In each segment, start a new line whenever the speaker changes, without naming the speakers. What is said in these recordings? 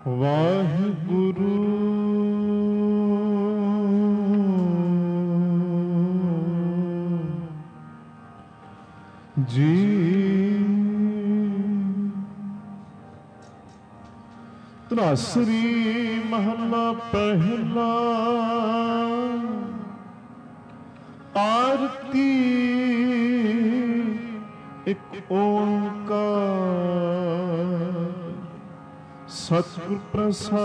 ਵਾਹਿਗੁਰੂ ਜੀ। ਧਨਾਸਰੀ ਮਹੱਲਾ ਪਹਿਲਾ। ਆਰਤੀ ਇੱਕ ਓੰਕਾਰ ਸਤਿਗੁਰ ਪ੍ਰਸਾਦ।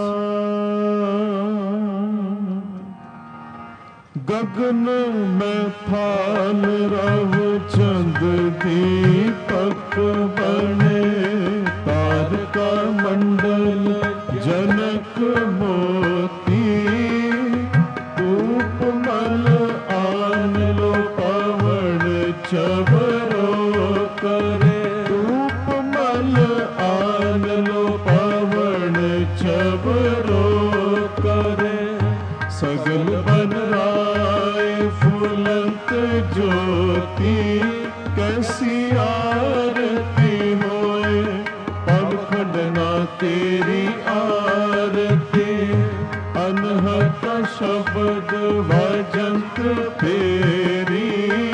ਗਗਨ ਮੈਂ ਥਾਲ ਰਵ ਚੰਦ ਦੀਪਕ ਬਣੇ। ਤਾਰਕਾ ਮੰਡਲ ਜਨਕ ਮੋਤੀ। ਧੂਪ ਮਲ ਆਨ ਲੋ ਪਵਨ ਚਵਰੋ ਕਰੇ। ਧੂਪ ਮਲ ਆਨ ਲੋ ਪਵਨ ਚਵਰੋ ਕਰੇ। ਸਗਲ ਬਨ ਰਾਏ ਫੁਲੰਤ ਜੋਤੀ। ਕੈਸੀ ਆਰਤੀ ਹੋਏ ਪਵ ਖੰਡਨਾ ਤੇਰੀ ਆਰਤੀ। ਅਨਹਤ ਸ਼ਬਦ ਵਜੰਤ ਫੇਰੀ।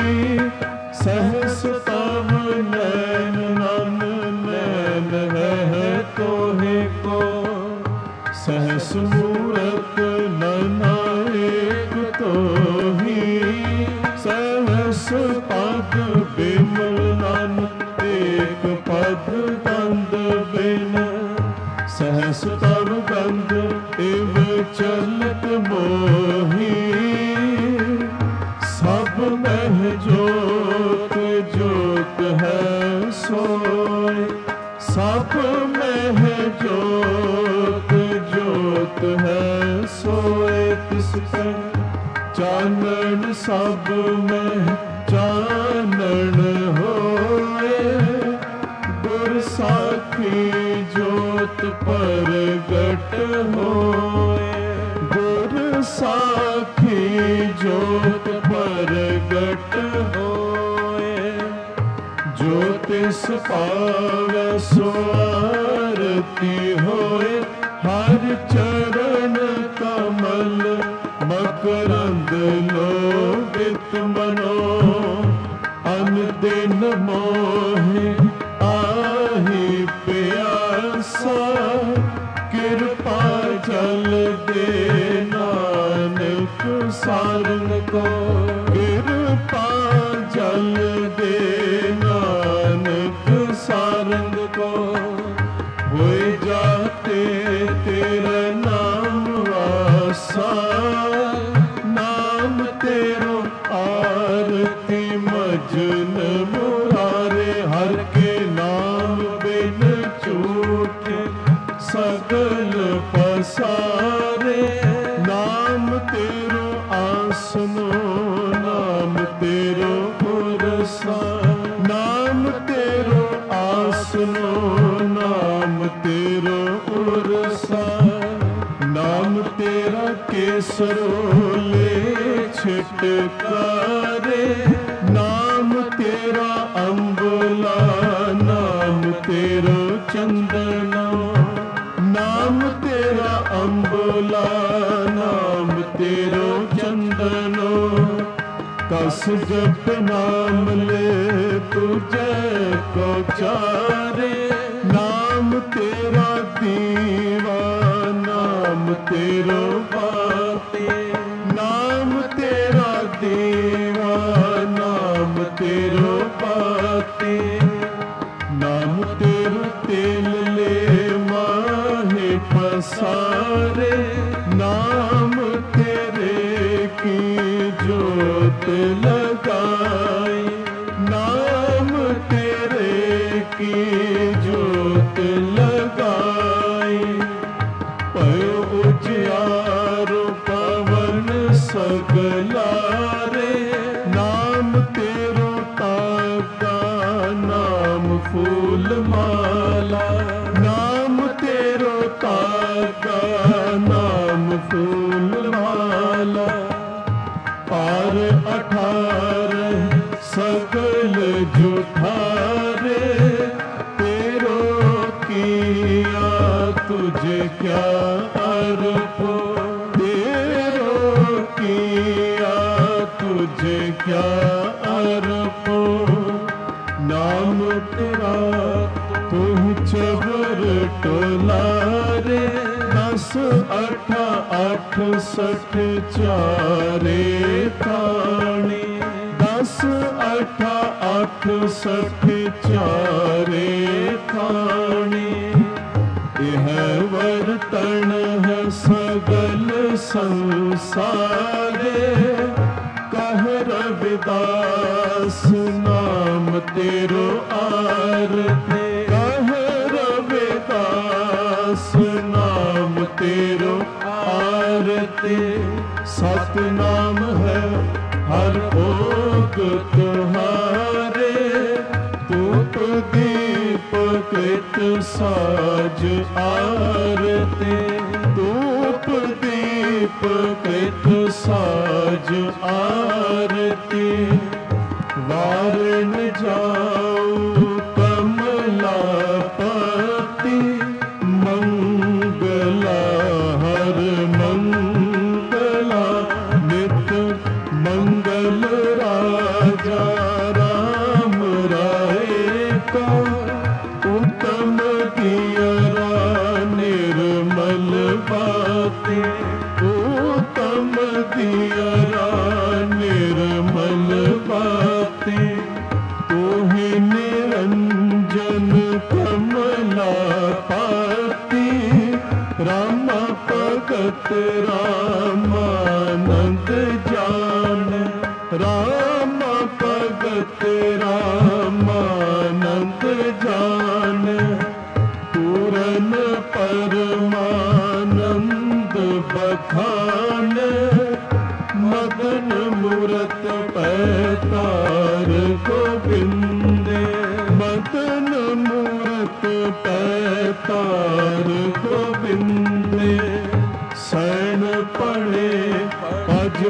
ਸਹਸ ਤਵ ਨੈਨ ਨਨ ਨੈਨ ਹੈ ਤੋਹਿ ਕੋ। ਸਹਸ ਮੂਰਤ ਨਨਾਇਕ ਤੋਹੀ। ਸਹਸ ਪਦ ਬਿਮਲ ਨਨ ਏਕ ਪਦ ਗੰਧ ਬਿਨ। ਸਹਸ ਤਵ ਗੰਧ ਇਵ ਚਲਤ ਮੋਹੀ। ਸਭ ਮਹਿ ਜੋਤ ਜੋਤ ਹੈ ਸੋਇ। ਸਭ ਮਹਿ ਜੋਤ ਜੋਤ ਹੈ ਸੋਇ। ਤਿਸ ਕੈ ਚਾਨਣ ਸਭ ਮਹਿ ਚਾਨਣ ਹੋਏ। ਗੁਰ ਸਾਖੀ ਜੋਤ ਪ੍ਰਗਟ ਹੋਏ। ਗੁਰ ਸਾਖੀ ਜੋਤ ਪ੍ਰਗਟ ਹੋਏ। ਜੋ ਤਿਸ ਪਾਵੈ ਸੋ ਆਰਤੀ ਹੋਏ। ਹਰ ਚਰਨ ਕਮਲ ਮਕਰੰਦ ਲੋਭਿਤ ਮਨੋ। ਅਨ ਦਿਨ ਮੋਹਿ ਆਹੀ ਪਿਆਸਾ। ਕਿਰਪਾ ਜਲ ਦੇ ਨਾਨਕ ਸਾਰਨ ਕੋ। ਕਿਰਪਾ ਜਲ ਦੇ ਨਾਨਕ ਸਾਰਨ ਕੋ। ਹੋਇ ਜਾਤੇ ਤੇਰਾ ਨਾਮ ਵਾਸਾ। ਨਾਮ ਤੇਰੋ ਆਰਤੀ ਮਜਨ ਮੁਰਾਰੇ। ਹਰ ਕੇ ਨਾਮ ਬਿਨ ਝੂਠੇ ਸਗਲ ਪਸਾਰੇ। ਨਾਮ ਤੇਰੋ ਆਸਨੋ ਨਾਮ ਤੇਰੋ ਪੁਰਸਾ। ਨਾਮ ਤੇਰੋ ਆਸਨੋ ਨਾਮ ਤੇਰੋ ਉਰਸਾ। ਨਾਮ ਤੇਰਾ ਕੇਸਰੋਲੇ ਛਿਟਕਾਰੇ। ਨਾਮ ਤੇਰਾ ਅੰਬਲਾ ਨਾਮ ਤੇਰੋ ਚੰਦਨਾ। ਨਾਮ ਤੇਰਾ ਅੰਬਲਾ ਨਾਮ ਤੇਰੋ ਚੰਦਨੋ। ਕਸ ਜਪ ਨਾਮ ਲੈ ਤੁਝੈ ਕੋ ਚਾਰੇ। ਨਾਮ ਤੇਰਾ ਦੀਵਾ ਨਾਮ ਤੇਰੋ ਬਾਤੇ। ਨਾਮ ਤੇਰਾ ਦੀਵਾ ਨਾਮ ਤੇਰੋ ਬਾਤੇ। ਨਾਮ ਤੇਰੋ ਤੇਲ ਲੈ ਮਾਹੇ ਪਸਾਰੇ। ਨਾਮ ਤੇਰੇ ਕੀ ਜੋਤ ਲਗਾਈ। ਨਾਮ ਤੇਰੇ ਕੀ ਜੋਤ ਲਗਾਈ। ਭਇ ਉਜਿਆਰ तुझे क्या अर्पो, तेरो किया तुझे क्या अर्पो। नाम तेरा तू चबर टोलारे, 10 8 68 चारे ताणी, 10 8 68 चारे ताणी। यह वर्तन है सगल संसारे, कह रविदास नाम तेरो आरते, कह रविदास नाम तेरो आरते। सतनाम है हर ओग तुम्हारे, धूप दीप कृत साज आरते, धूप दीप कृत साज आरती। वारण जाऊं कमलापति, मंगला हर मंगला नित मंगल। राजा राम राय का उत्तम दियरा निर्मल बातें, उत्तम दियरा निर्मल बातें। तू ही निरंजन कमलापति, राम भगत रामानंद जान, राम भगत रामानंद जान। पूरन परमानंद बखान, मदन मूरत पैतार गोविंदे, मदन मूरत पैतार गोविंदे। शरण पड़े पज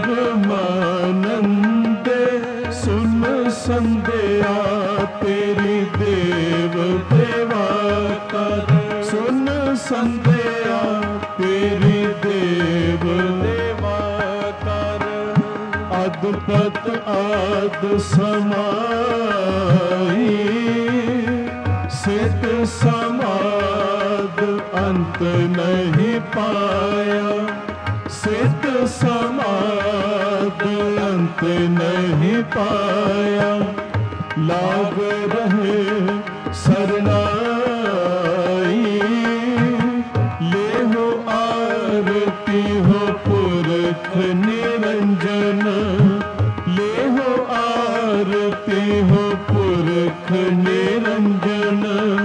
परमानंदे, सुन संध्या तेरी देव देवा कर, सुन संध्या तेरी देव देवा कर। अदपत आद समाई, सिद्ध समाद अंत नहीं पाया, सिद्ध समाद अंत नहीं पाया। लाग रहे सरनाई, ले हो आरती हो पुरख निरंजन, ले हो आरती हो पुरख निरंजन।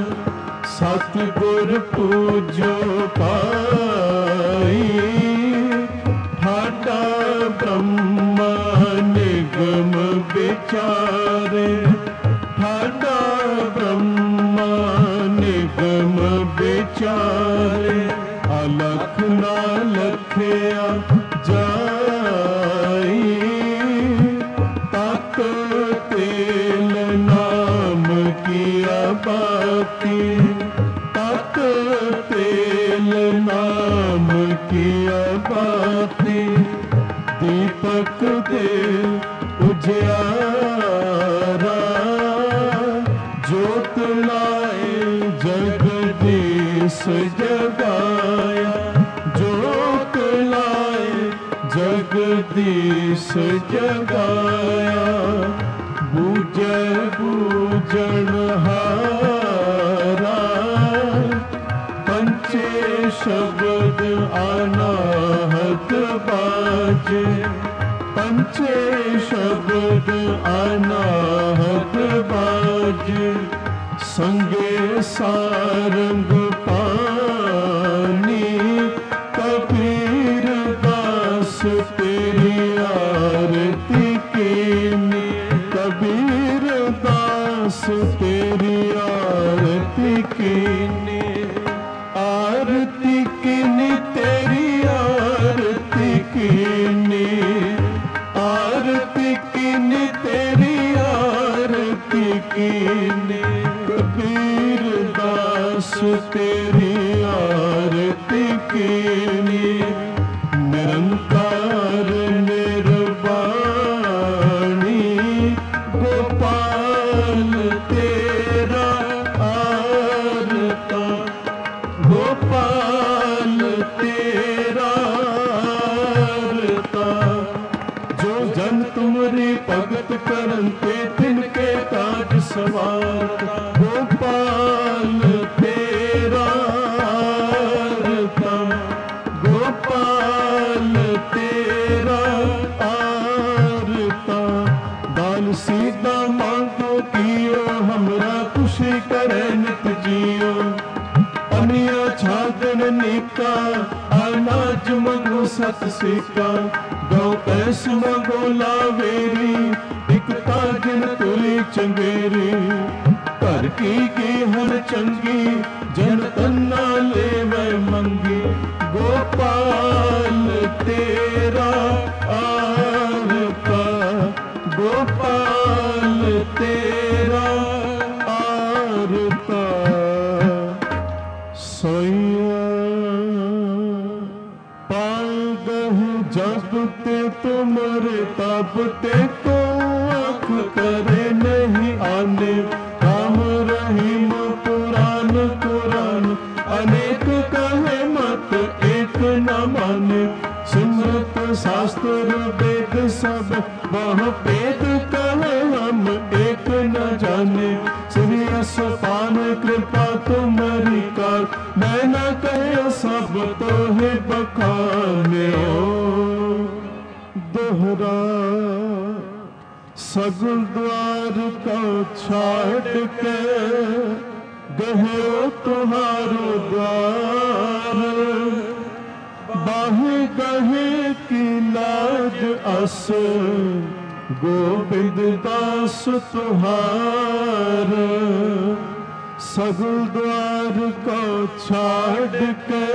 सतगुर पूजो पाई, ठाटा ब्रह्मा निगम विचारे, ठाटा ब्रह्मा निगम विचारे। अलख ना लखया जाई, तक तेल नाम किया बाती, तक तेल नाम किया बाती। दीपक दे उजियारा, ज्योत लाए जगदीश जगाया, ज्योत लाए जगदीश जगाया। बूझे बूझनहारा, पंचे शब्द अनाहत बाजे, पंचे शब्द अनाहत बाजे। संगे सारंग पानी, कबीर दास तेरी आरती कीनी, कबीर दास तेरी आरती कीनी। आरती कीनी तेरी आरती कीनी, आरती कीनी तेरी आरती कीनी। कबीर दास गोपाल तेरा रता। जो जन तुमरी भगत करन ते तिनके काज सवारता। गोपाल तेरा रता, गोपाल तेरा आरता। दान सीधा मांगो कियो हमरा खुशी करे नित जियो। अनिया छागन निका अनाज मंगो सत सिका। गौ पैस मंगो लावेरी इक ताजन तुली चंगेरी। घर की गेहर चंगी जन तन्ना लेवे मंगी। गोपाल तेरा आरता, गोपाल तेरा आरता। सोइया पागह जब ते तुमरे तब ते को आँख करे नहीं आने। राम रहीम पुराण कुरान अनेक कहे मत एक न माने। सिमरत शास्त्र वेद सब वह वेद कहे हम एक न जाने। श्री असपान कृपा तुम्हारी कार मैं न कहे सब तो है बखाने। दोहरा सगुल द्वार का छाड़ के गहे तुम्हारो द्वार। बाहे गहे की लाज अस गोविंद दास तुहार। सगुल द्वार को छाड़ के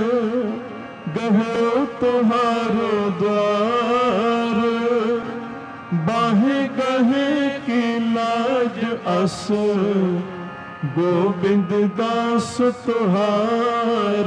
गहे तुहारो द्वार। बाहे गहे की लाज अस गोविंद दास तुहार।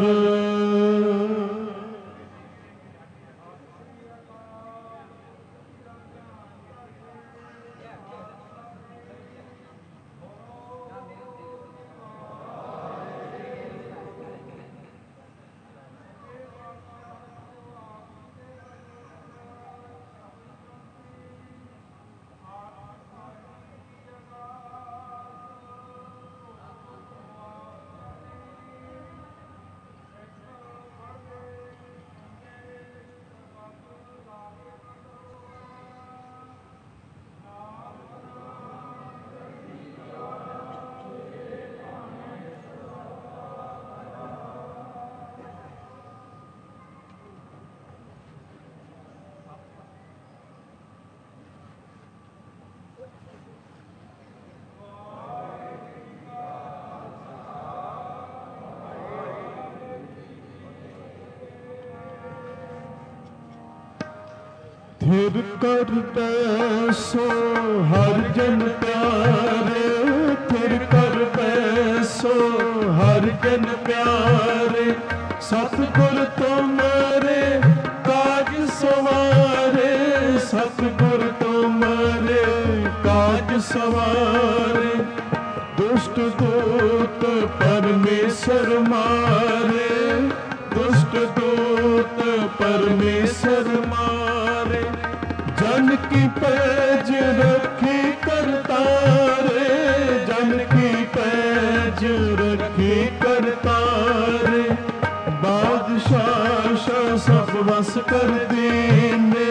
थिर कर बैसो हर जन प्यारे। थिर कर बैसो हर जन प्यारे। सतगुर तुम्हारे काज सवारे। सतगुर तुम्हारे काज सवारे। दुष्ट दूत परमेश्वर मारे। दुष्ट दूत परमेश्वर मारे। जन की पैज रखी करतारे। जन की पैज रखी करतारे। बादशाह सब वस कर दीने।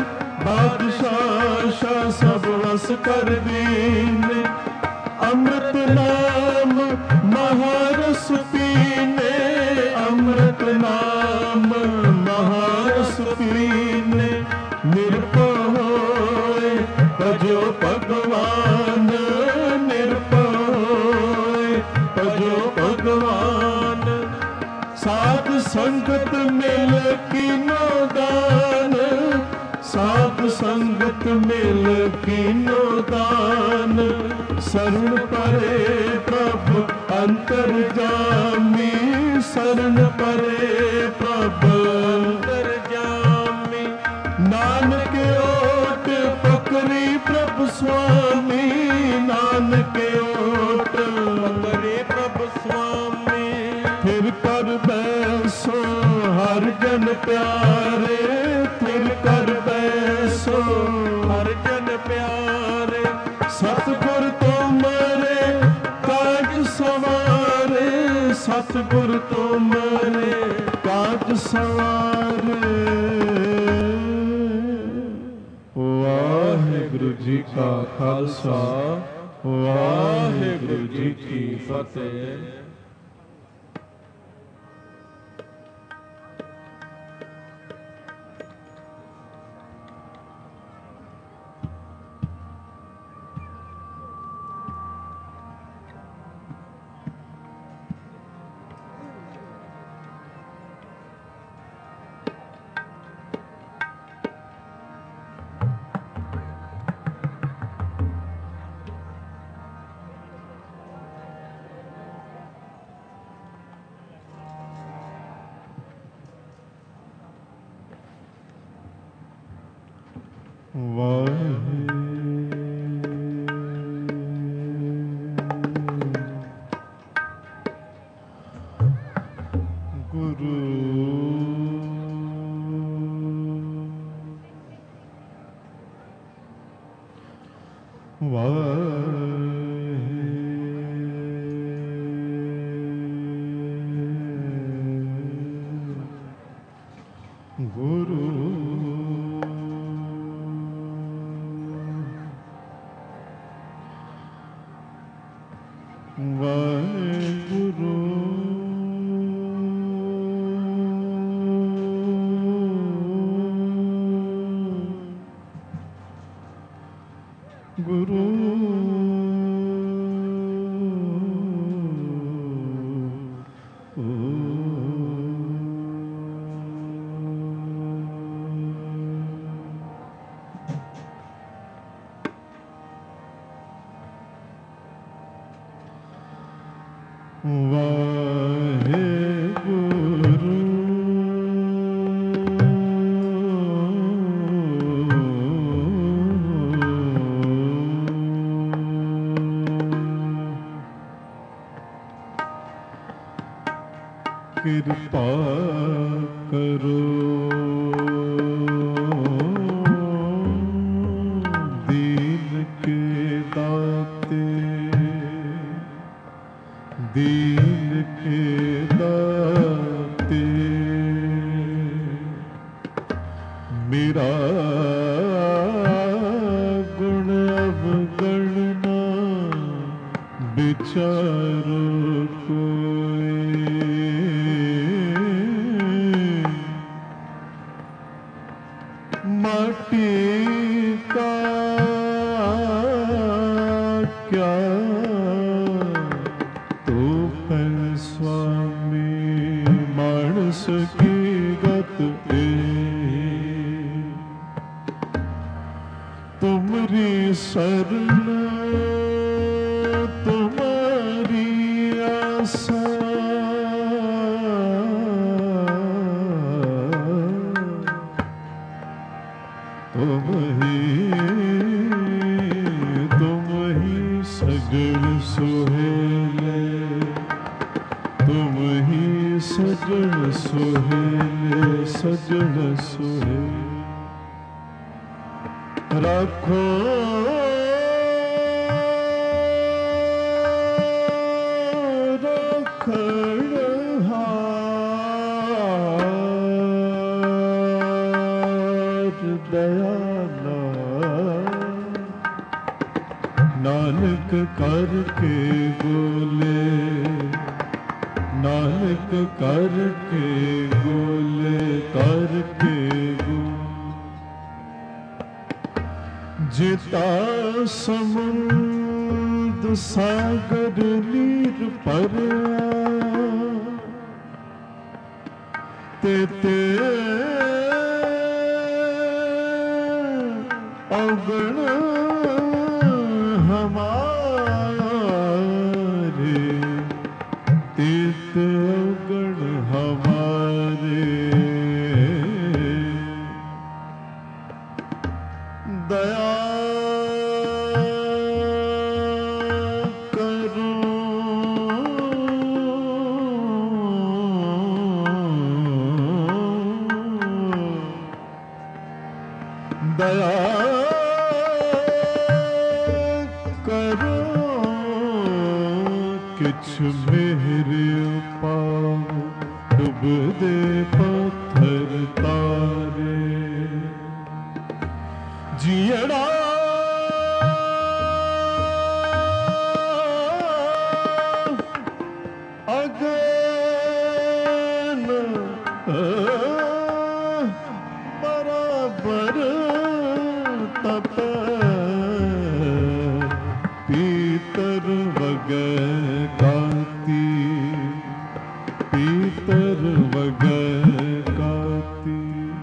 बादशाह सब वस कर दीने। अमृत नाम महारस पीने। अमृत नाम महारस पीने। निर्भय भजो भगवान। निर्भय भजो भगवान। साध संगत मिल कीनो दान। साध संगत मिल कीनो दान। शरण परे प्रभु अंतर्जामी। शरण परे प्रभु अंतर्जामी। नानक ओट पकड़ी प्रभु स्वामी। नानक ओट पकड़ी प्रभु स्वामी। फिर जन प्यारे तिल कर बैसो हर जन प्यारे सतगुर तुमरे काज सवारे सतगुर तुमरे काज सवारे वाहिगुरु जी का खालसा वाहिगुरु जी की फतेह।
कृपा करो दीन के दाते, दीन के दाते। मेरा गुण अवगणना विचारो माटी का क्या तो है स्वामी मानस की गत पे तुमरी शरण तुम्हारी आशा तुम ही सजन सुहेले, तुम ही सजन सुहेले, सजन सुहेले। रखो नानक करके बोले, नानक करके बोले, करके बोले। जिता समुद्र सागर नीर पर ते अवगण हमारे, तीत अवगण हमारे। दया करो दया करो किछ मेरे पाव डुब दे पत्थर तारे जियड़ा अगन बराबर तप पीतर वगैर काती पीतर वगैर काती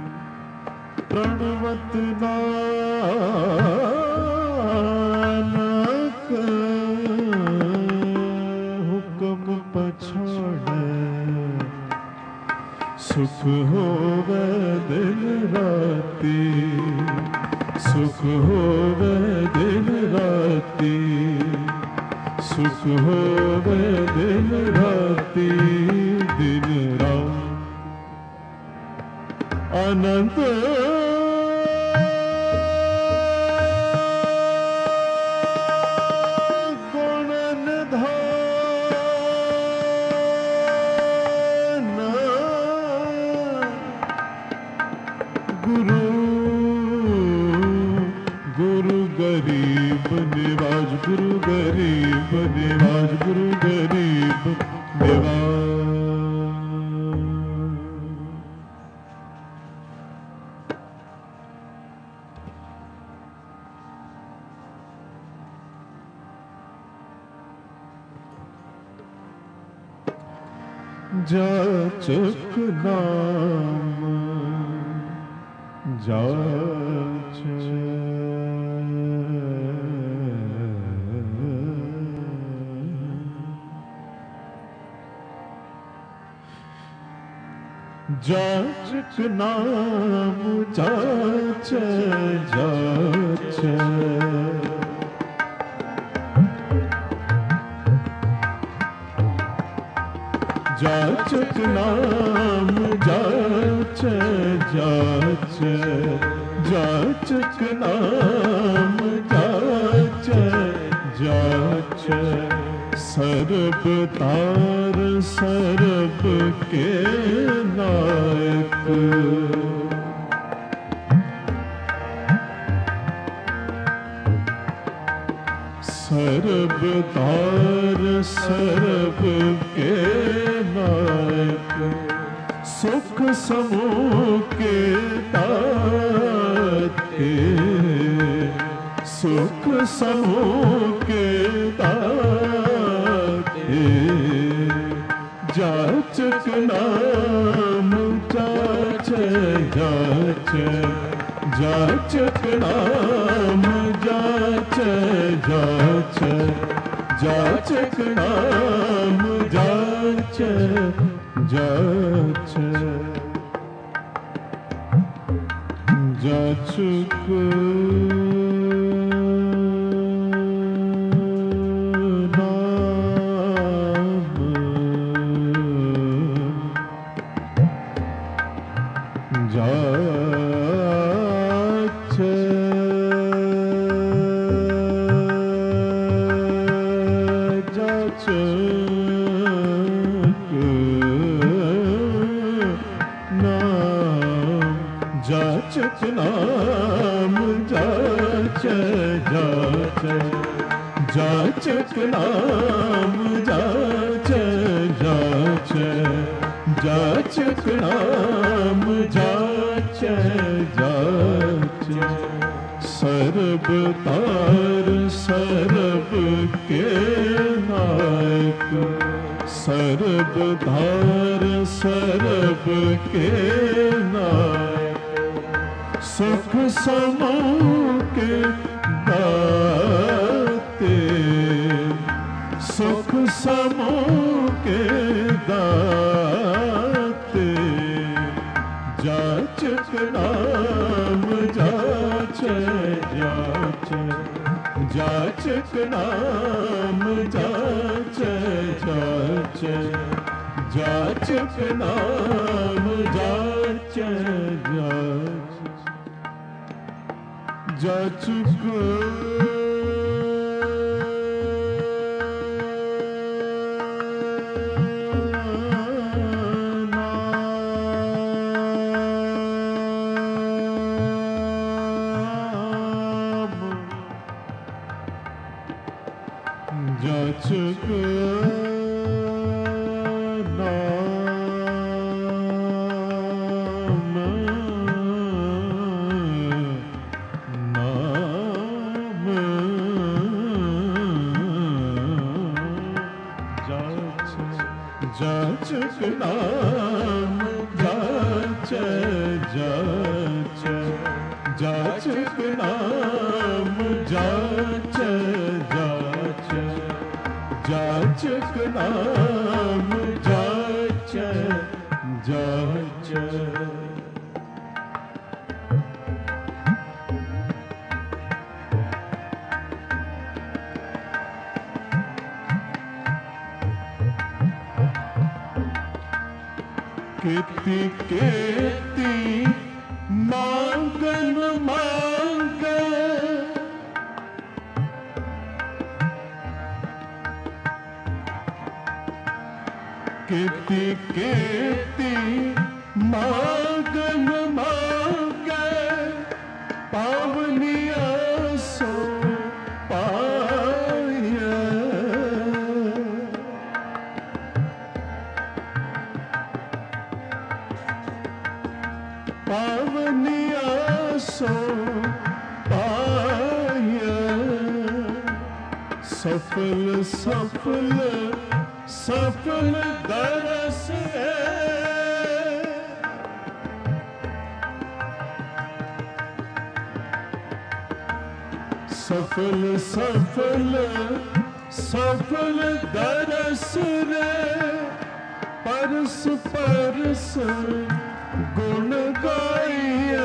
प्रणवत नानक हुक्म पछाड़े सुख होवे दिन राती सुख होवे दिन राती सुख होवे दिन राती दिन रात अनंत गुण निधान गुरु गुरु गरीब निवाज गुरु गरीब निवाज गुरु गरीब निवाज जाचक नाम जाच जाचक नाम जाच जाच जाचक नाम जाच जाच जाचक नाम जाच जाच सरब तार सरब के नायक सरब तार सरब के नायक सुख समूह के दाते सुख समूह के दाते जाचक नाम जाच जाच जाचक नाम जाच जाच जाचक नाम जाच जाच जाचक नाम जाच जाचक नाम जाच जाच जाचक नाम जाच जाच जाचक नाम जाच जाच सरब तार सरब के नायक सरब धार सरब के नायक सुख समूह के दाते सुख समूह के दाते जाचक नाम जाच जाच जाचक नाम जाच जाच जाचक नाम जाच जाच जाचक जाचक जाचक नाम जाच जाच जाचक नाम जाच जाच जाचक नाम जाच जाच केती केती मांगन मांग केती केती मांगन मांग पावनिया सो पाय पावनिया सो पाय सफल सफल सफल दरस सफल सफल सफल दरस रे परस परस गुण गाइए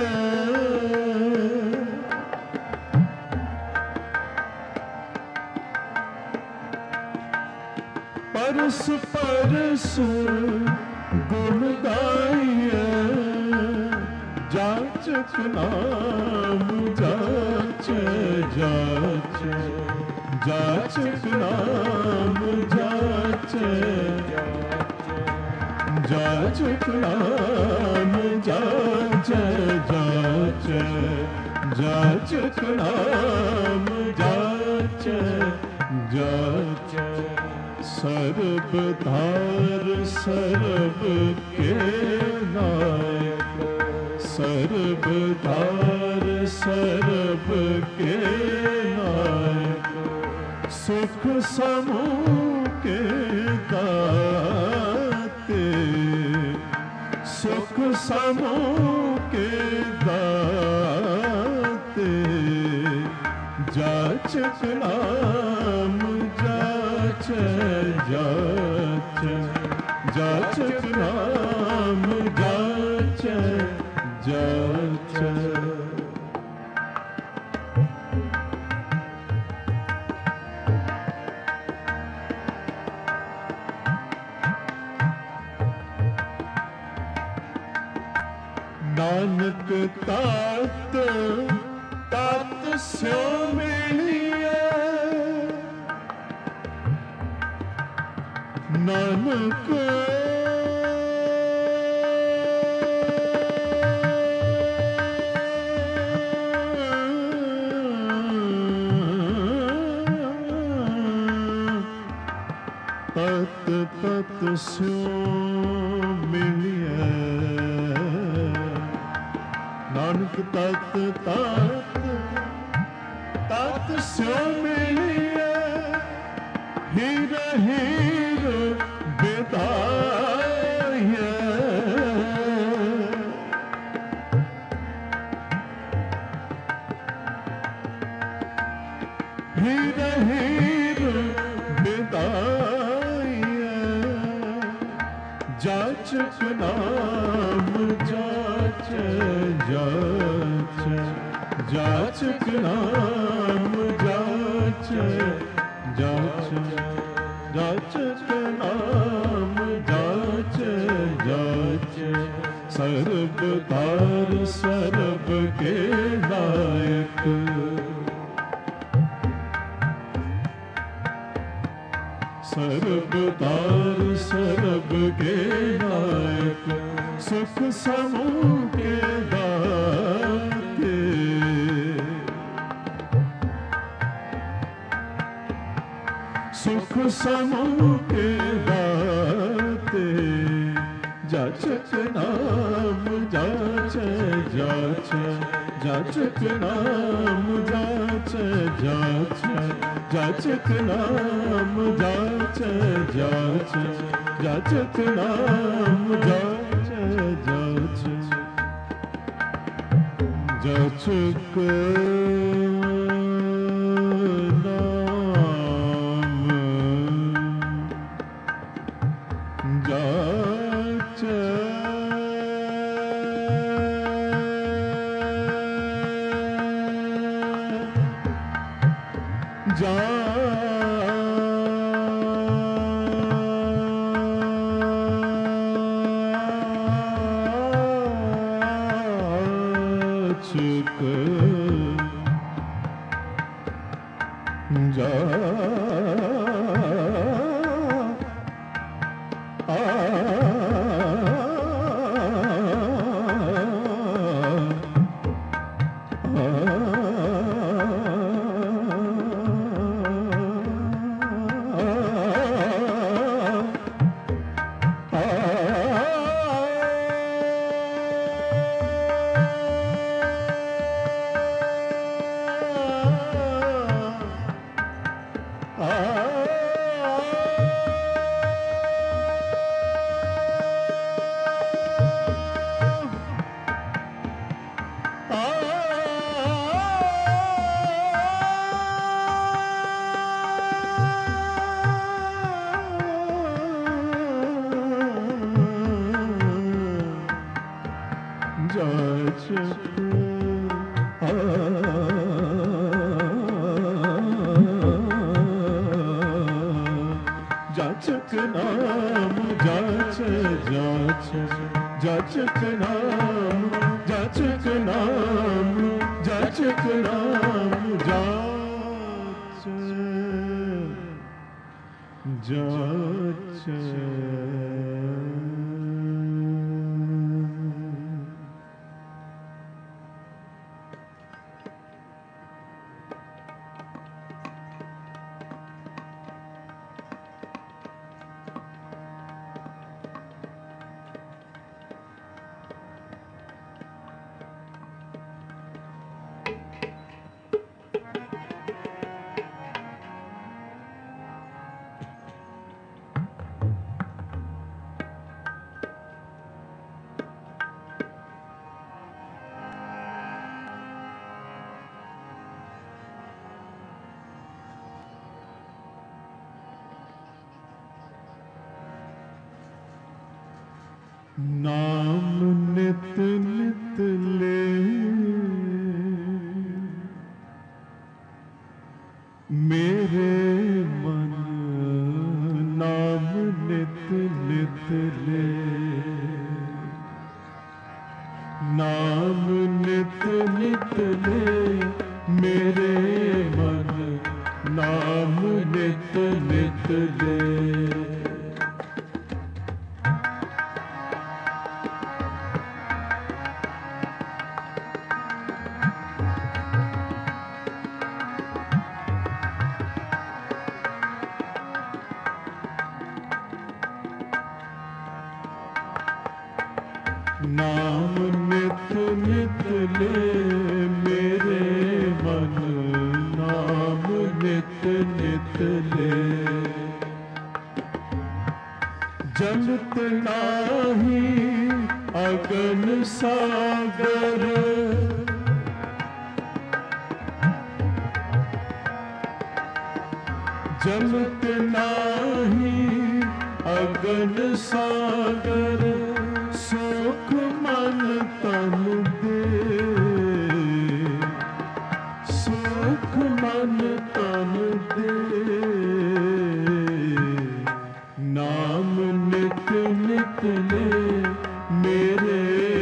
परस परस गुण गाइए जाचक नाम जाच जाच जाचक नाम जाच जाचक नाम जाच जाच जाचक नाम जाच जाच सर्वधार सर्व के नायक सर्वधार सर्व के नायक सुख समूह के दाते सुख समूह के दाते जाचक नाम जाच जाच जाचक नाम जाच जाच नानक तात तात स्यो मिलिए नानक तत तत स्यो मिलिए नानक तत तत तत स्यो मिलिए हीर हीर बेदाय हीर हीर बेदाय जाचक नाम जाच जाच जाचक नाम जाच जाच जाचक नाम जाच जाच सर्वतार सर्व के नायक, सर्वतार सर्व के नायक, सुख समूह के दाते, सुख समूह के दाते, जाचक नाम जाचे जाचे, जाचक नाम जाचे जाचे, जाचक नाम जाचे जाचे, जाचक नाम जाचे जाचे, जाचक जाचक नाम जाचे जाचे, जाचक नाम जाचक नाम जाचक नाम जाचे जाचे। नाम नित नित ले मेरे मन, नाम नित नित ले, नाम नित नित ले मेरे मन, नाम नित नित ले। नाम नित नित ले मेरे मन, नाम नित नित ले। जलत नाही अगन सागर, जलत नाही अगन सागर, सुख मन तन दे, सुख मन तन दे। नाम नित नित ले मेरे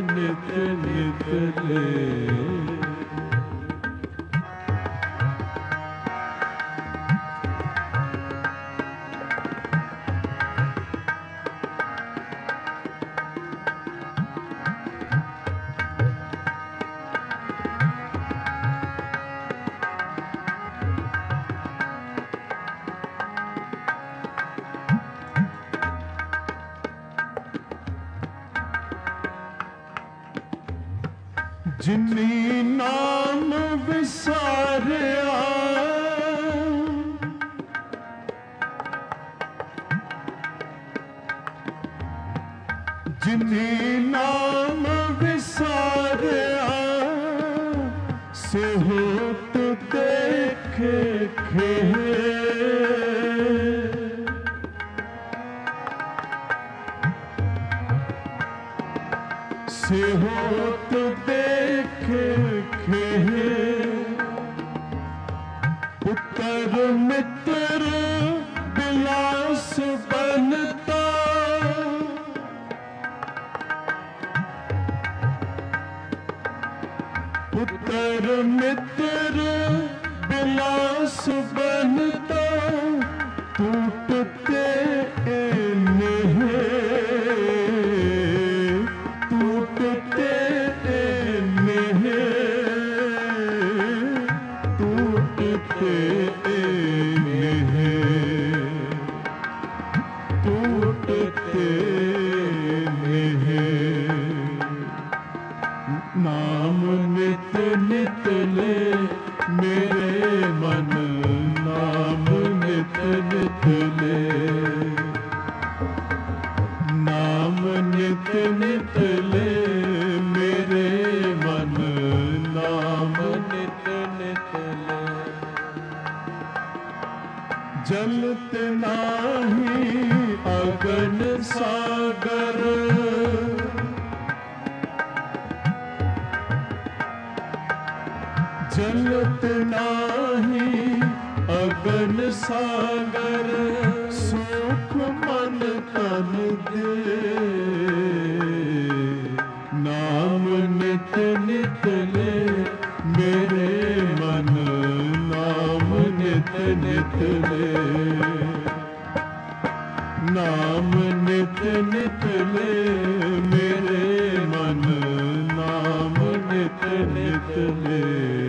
नित नित ले। जिनी नाम विसारिया जिनी नाम विसारिया से होत देखे खे से होत देखे खे पुत्र मित्र विलास बनता पुत्र मित्र विलास बनता टूटते नाम नित नित ले मेरे मन नाम नित नित ले नाम नित नित ले मेरे मन नाम नित नित ले जलत नाही अगन सागर जलत नाही अगन सागर सुख मन तन दे नाम नित नित ले मेरे मन नाम नित नित ले नाम नित नित ले मेरे मन नाम नित नित ले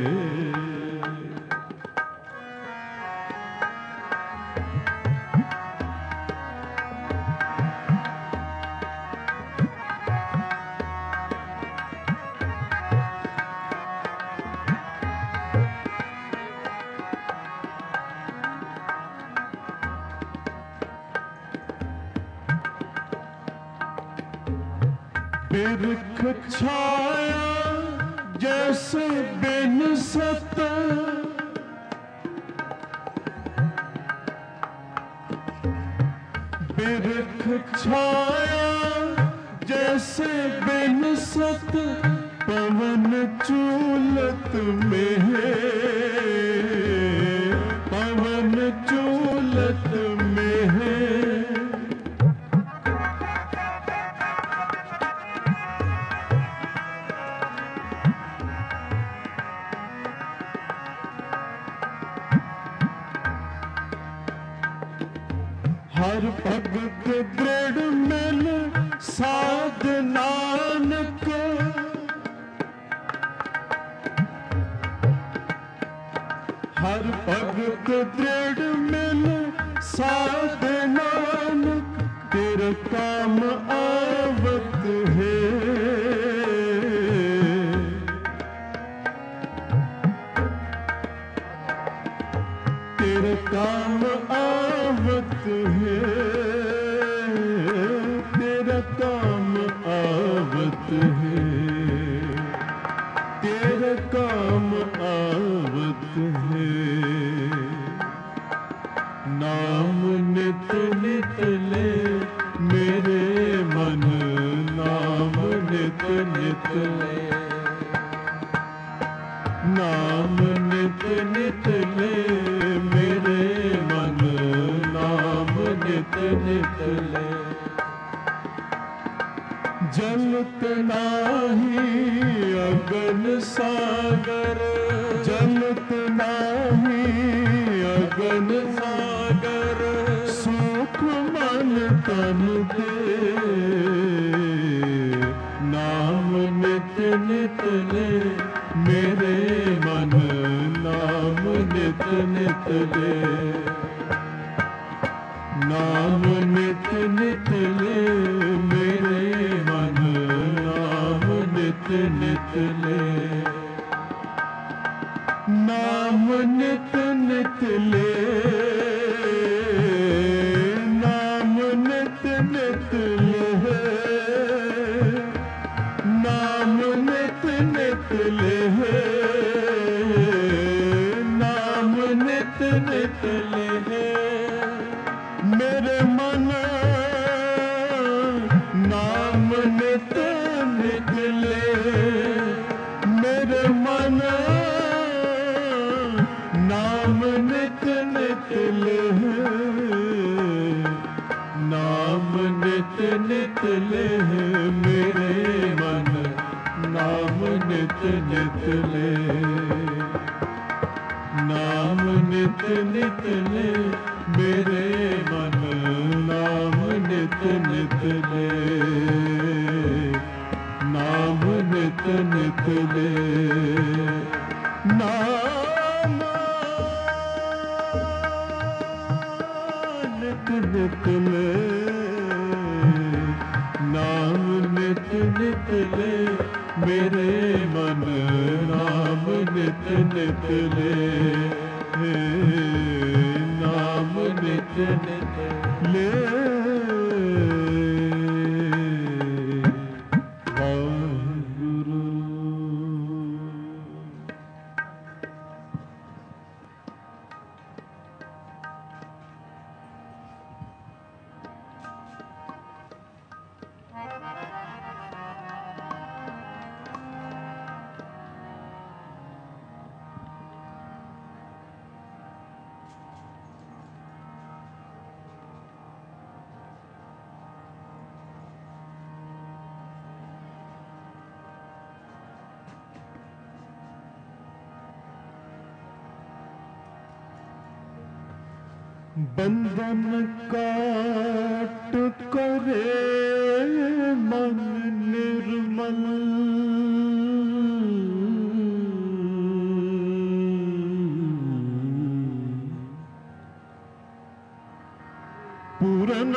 बिरख छाया जैसे बिन सत बिरख छाया जैसे बिन सत पवन चूलत में पवन चूलत में हर भगत दृढ़ मिल साध नानक हर भगत दृढ़ मिल साध नानक तेरा काम आवत है तेरा काम आवत है तेरा काम आवत है तेरा काम आवत है नाम नित नित ले मेरे मन नाम नित नित ले नाम नित नित ले मेरे मन नाम नित नित ले जलत नाही अगन सागर,
जलत नाही अगन
सागर,
सुख मन तन दे,
नाम नित नित ले मेरे मन, नाम नित नित ले, नाम नित नित ले मेरे मन, नाम नित नित ले,
नाम नित नित ले, नाम नित नित ले, नाम नित नित ले, नाम नित नित ले, मेरे मन नाम नित नित ले, मेरे मन नाम नित नित ले,
नाम नित नित ले मेरे मन, नाम नित नित ले, नाम नित नित ले मेरे मन, नाम नित नित ले, नाम नित नित ले,
नाम नित नित ले,
नाम नित नित ले मेरे मन, नाम नित नित ले, नाम नित नित
ले वाहिगुरु। बंधन काट करे मन निर्मल, पूरन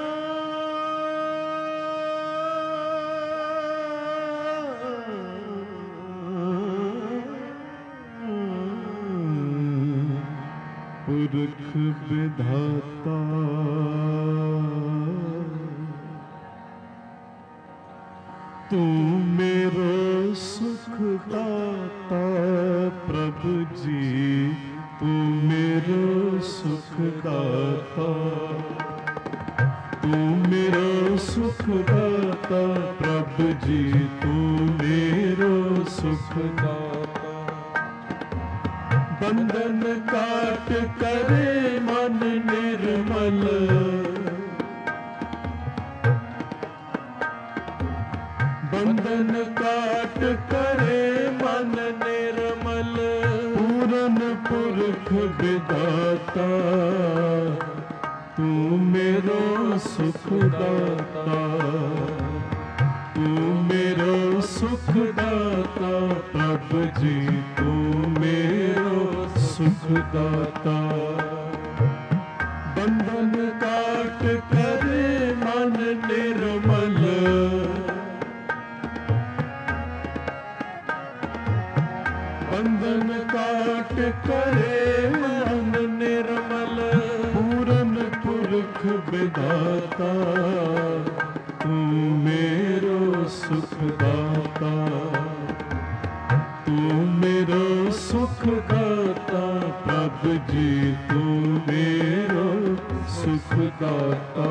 पुरख विधाता, तू मेरो सुख दाता प्रभु जी, तू मेरो सुख दाता, तू मेरो सुख दाता प्रभु जी, तू मेरो सुख दाता,
बंधन काट करे मन निर्मल, बंधन काट करे मन निर्मल,
पूरन पुरख विधाता,
तू मेरो सुख दाता, तू मेरो सुख दाता प्रभु जी, तू मेरो सुख दाता, बंधन काट करे मन निर्मल, बंधन काट करे मन निर्मल,
पूरन पुरख विधाता,
तू मेरो सुख दाता, तू मेरो सुख दाता प्रभु जी, तू मेरो सुख दाता,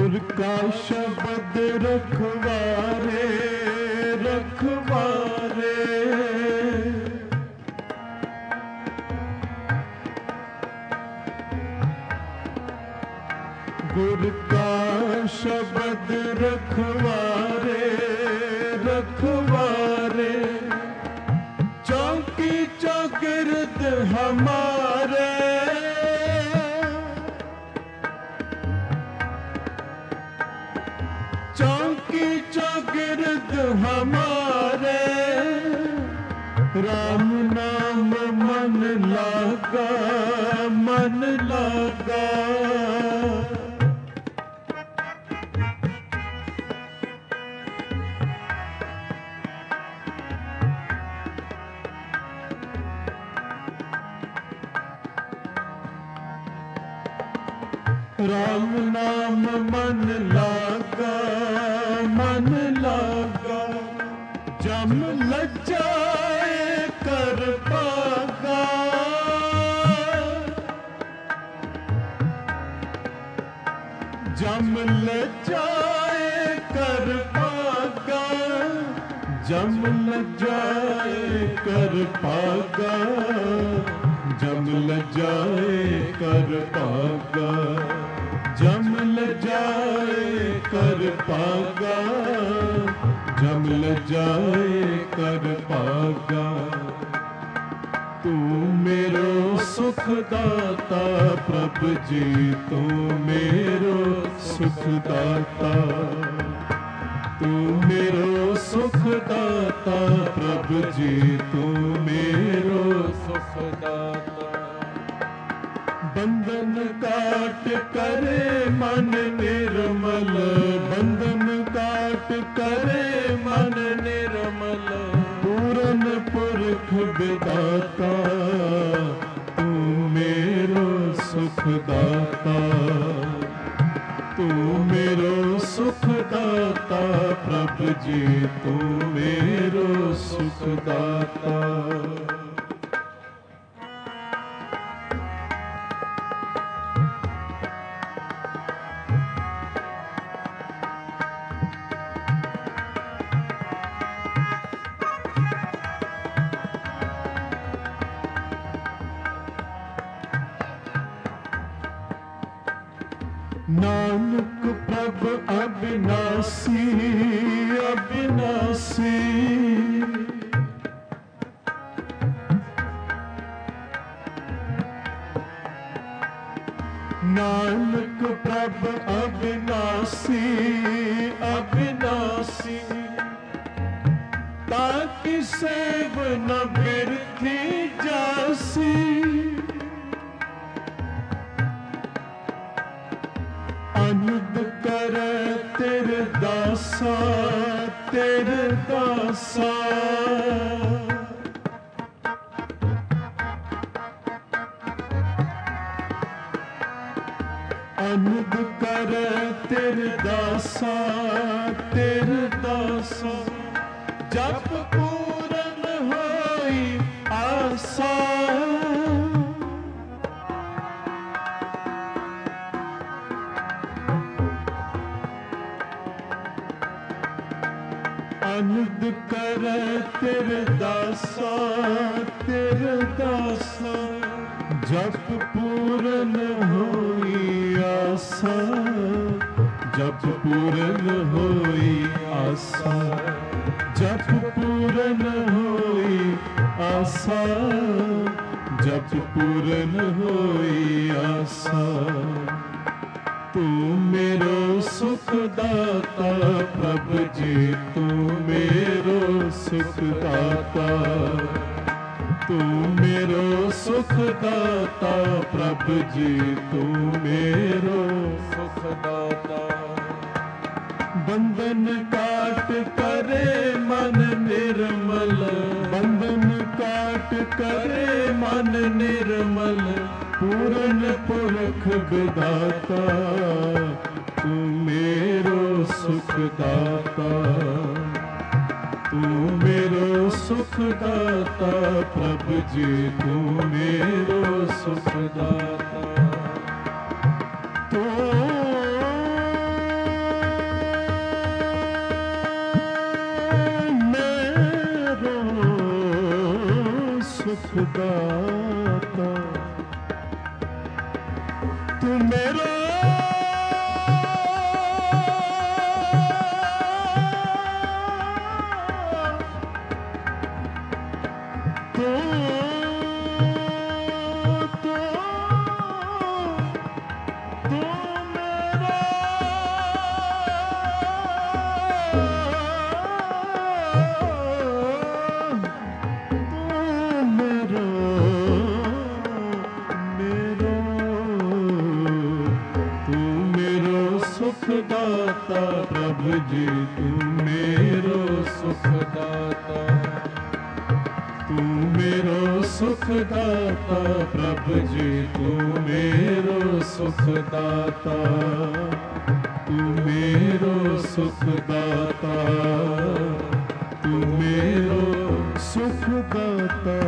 गुर का शब्द रखवारे रखवारे, गुर का शब्द रखवारे रखवारे, चौकी चौगिर्द हमारे, चौकी चौगिर्द हमारे, राम नाम मन लागा मन लागा। राम नाम मन लागा मन लागा, जम लज्जाए कर पागा, जम लज्जाए कर पागा, जम लज्जाए कर पागा, जम लज्जाए कर पागा, जम लज्जाए कर पागा, जम लज्जाए कर पागा। तू मेरो सुख दाता प्रभु जी, तू मेरो सुख दाता, तू मेरो सुख दाता प्रभु जी, तू मेरो सुख दाता। बंधन काट करे मन निर्मल, बंधन काट करे मन निर्मल, पूरन पुरख विदाता, तू मेरो सुख दाता, तू मेरो सुख दाता प्रभु जी, तू मेरो सुख दाता। नानक प्रभु अविनाशी अविनाशी, नानक प्रभु अविनाशी अविनाशी, ताकि सेव न बिरथी जासी, अनुद करे तेरे दासा तेरे दासा, अनुद करे तेरे दासा तेरे दासा, जप पूरन होई आसा, अनुद करे तेरे दासा तेरे दासा, जप पूरन होई आसा, जप पूरन होई आसा, जप पूरन होई आसा, जप पूरन होई आसा। तू मेरो सुख दाता प्रभु जी, तू मेरो सुख दाता, तू मेरो सुख दाता प्रभु जी, तू मेरो सुख दाता। बंधन काट करे मन निर्मल, बंधन काट करे मन निर्मल, पूरन पुरख विदाता, तू मेरो सुख दाता, तू मेरो सुख दाता प्रभु जी, तू मेरो सुख दाता। तो
सुखदाता तू मेरा सुखदाता प्रभु जी तू मेरो सुखदाता तू मेरो सुखदाता प्रभु जी तू मेरो सुखदाता तू मेरो सुखदाता तू मेरो सुखदाता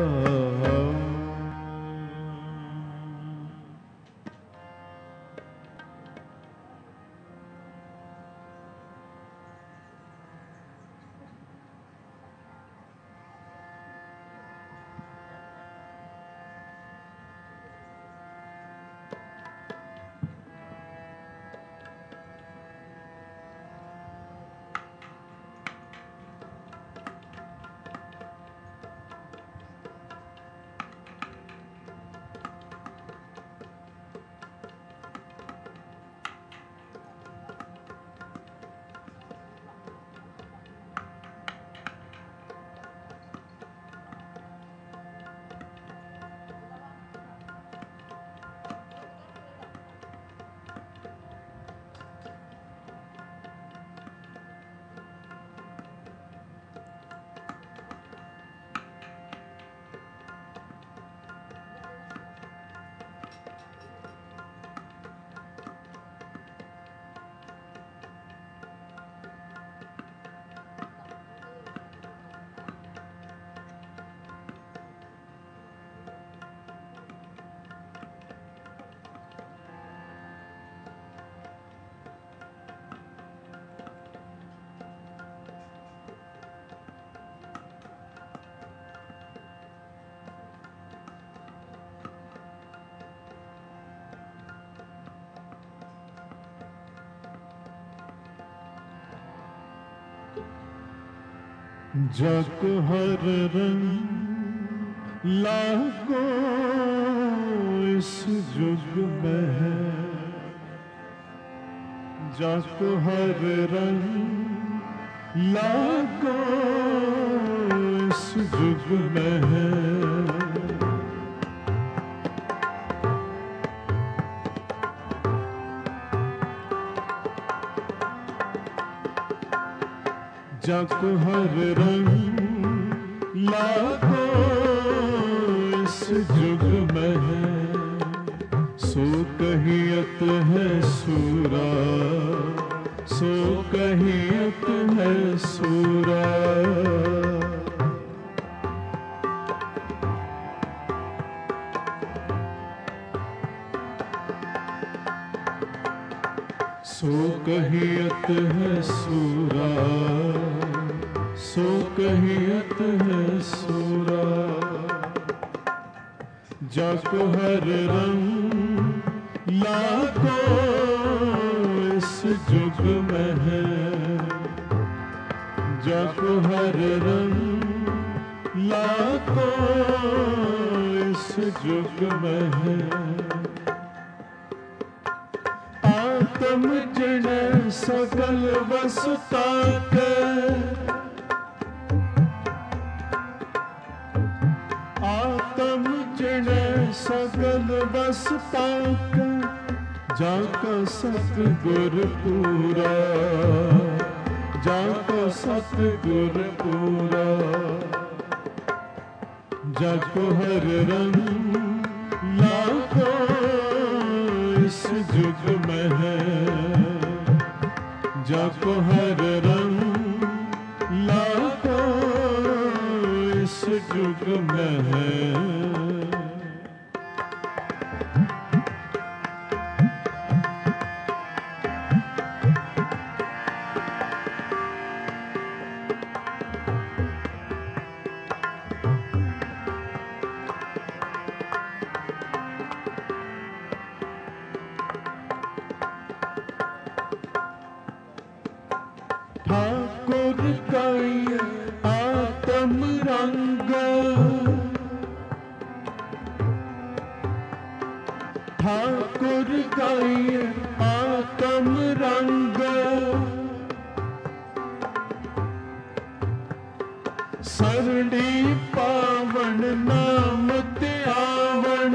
जग हर रंग लाखों इस जुग में है जग हर रंग लाखों इस जुग में है जग हर रंग लाखों इस जुग में है सो कहियत है सूरा सो कहियत है सूरा सो कहियत है सूरा सो कहियत है सूरा जग हर रंग लाखों इस जुग में है जग हर रंग लाखों इस जुग में है आत्म जन सकल वसुता के आत्म जन सकल वसुता के जाका सतगुर पूरा जाका सतगुर पूरा जग हर रंग लाखों इस जुग में है जग हर रंग लाखों इस जुग में है
गाइए आत्म रंग, ठाकुर गाइए आत्म रंग। सरणी पावन नाम त्यावन,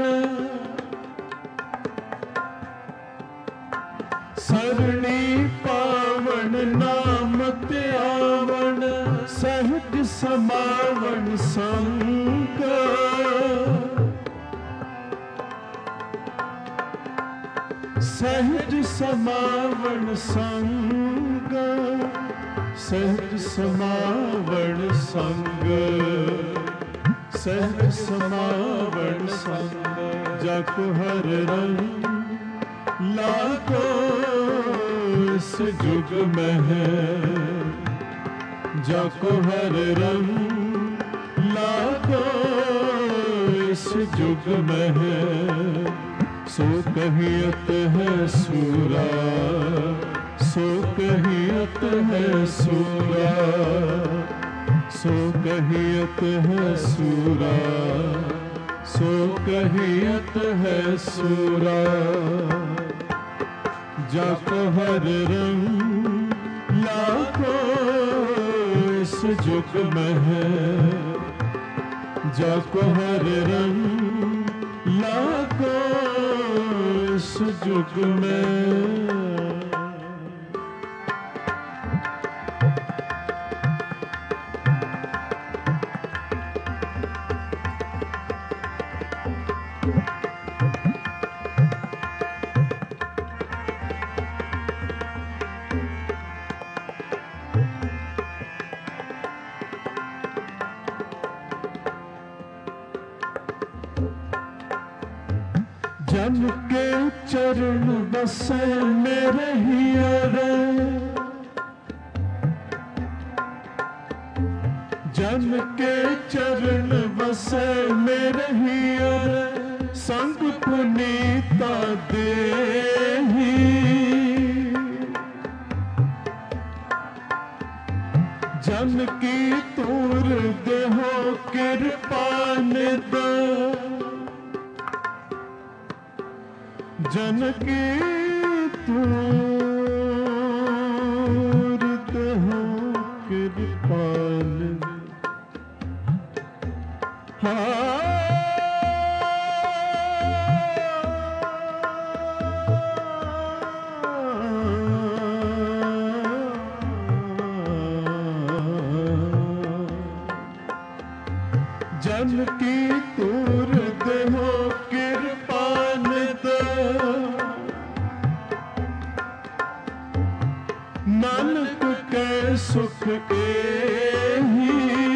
सरणी पावन नाम त्यावन। सहज समावन संग, सहज समावन संग, सहज समावन संग, सहज समावन संग। जाको हर रंग लाखो इस जुग में है, जाको हर रंग लाखो इस जुग में है। सो कहियत है सूरा, सो कहियत है सूरा, सो कहियत है सूरा, सो कहियत है सूरा। जाको हर रंग लाखो इस जुग में है, जाको हर रंग लाखो इस जुग में। जन के चरण बसे मेरे हियरे, जन के चरण बसे मेरे हियरे। संग पुनीता देही, जन की तूर देहो कृपा निद, जन की तूर देहो कृपा निद। जन की तूर देहो कृपा निद, नानक के सुख एही,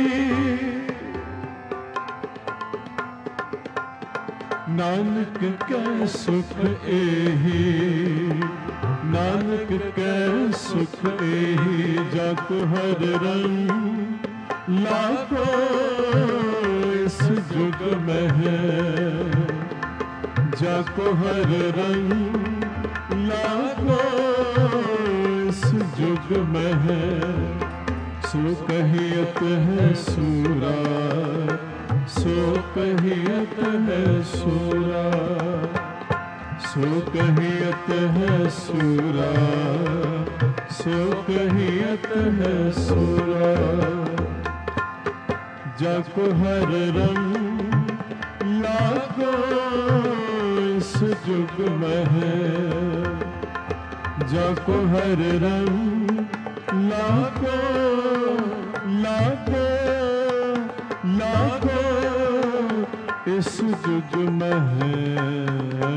नानक के सुख एही, नानक के सुख एही। जाको हर रंग लाखो इस जुग में है, जाको हर रंग लाखो इस जुग में है। सो कहियत है सूरा, सो कहियत है सूरा, सो कहियत है सूरा, सो कहियत है सूरा। जाको हर रंग लाखो इस जुग में है, जाको हर रंग लाखो लाखो लाखो इस जुग में है।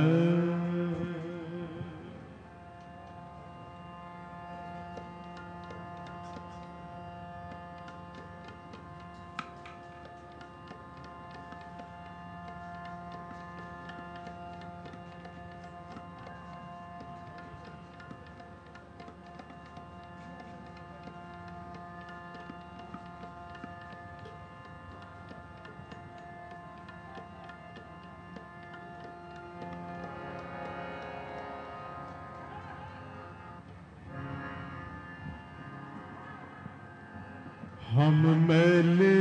हम मैले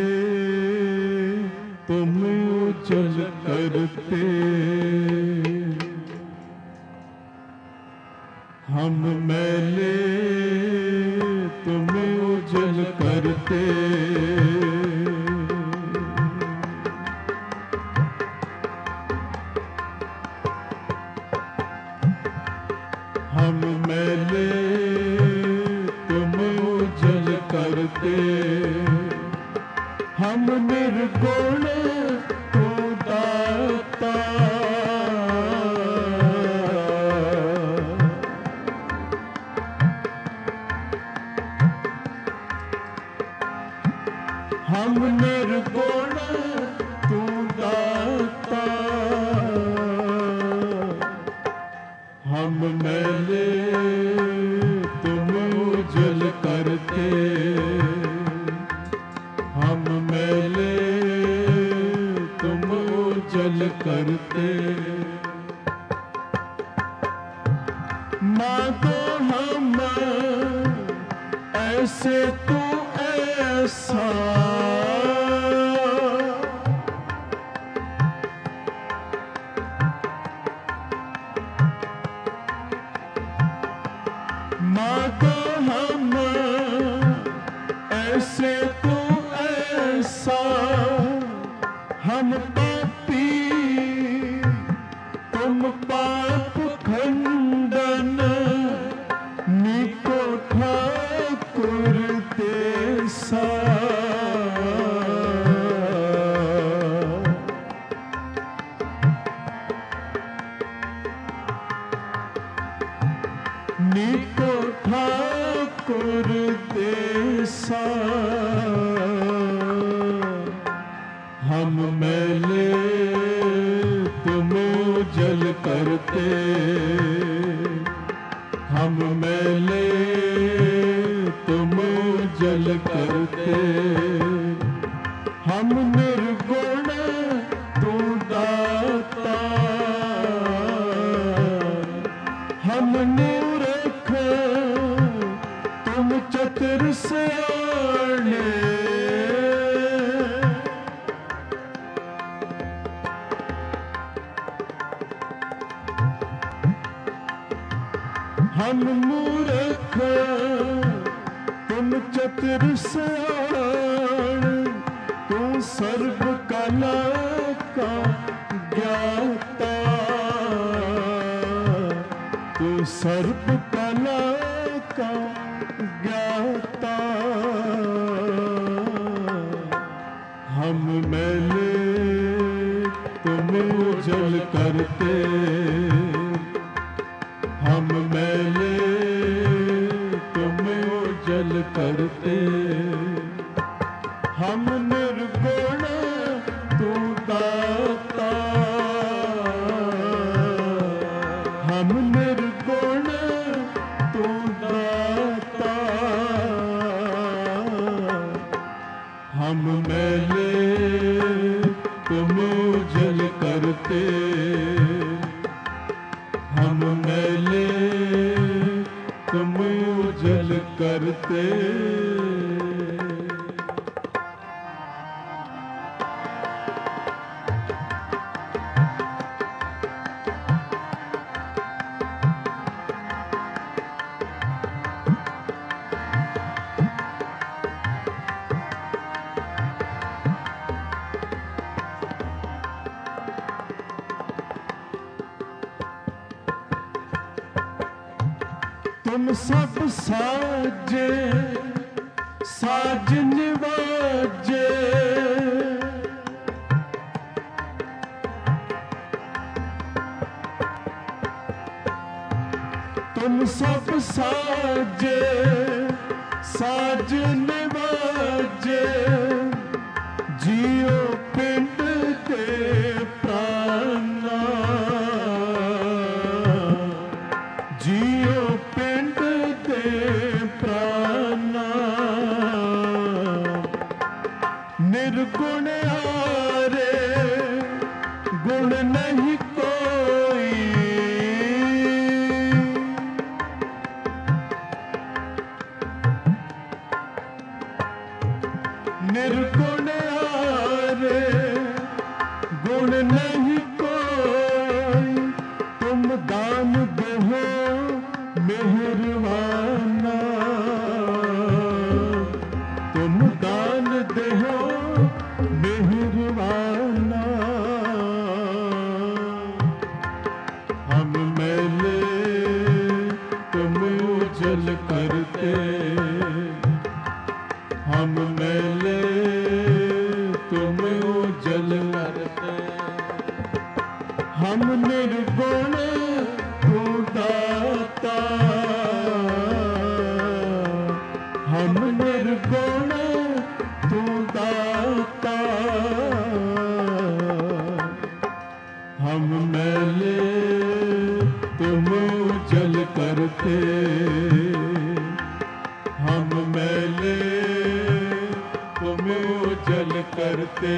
तुम उजल करते, हम मैले तुम उजल करते, हम मैले तुम उजल करते, हम निर्गुण तू दाता, हम निर्गुण तू दाता, हम मैले तुम उजल करते, हम मैले तुम उजल करते, मांगो हम ऐसे तू ऐसा, मांगो हम ऐसे तू ऐसा, हम पापी तुम पाप खंडन, नीको ठाकुर देसा, नीको ठाकुर देसा, हम मैले तुम उजल करते, हम मैले तुम उजल करते, हम निर्गुण तू दाता, हम मूर्ख तुम चतुर सियाणे, हम मूर्ख तुम चतुर सियाण, तू सर्व कला का ज्ञाता, तू सर्व कला का ज्ञाता, हम मैले तुम उजल करते, हम मैले तुम उजल करते, हम निर्गुण तू दाता, हम निर्गुण तू दाता, हम मैले तुम उजल करते, हम मैले तुम उजल करते, तुम सब साजे साज निवाजे, तुम सब साजे साज निवाजे, जियो पिंड दे प्राणा, जियो पिंड दे प्राणा, निर्गुण आरे गुण नहीं कोई, निर्गुणियारे गुण नहीं कोई, तुम दान दो मेहरबाना, तुम दान दो मेहरबाना। हम मैले तुम उजल करते, हम मैले तुम उजल करते। हम निर्गुण तू दाता, हम निर्गुण तू दाता। हम मैले तुम उजल करते, हम मैले तुम उजल करते।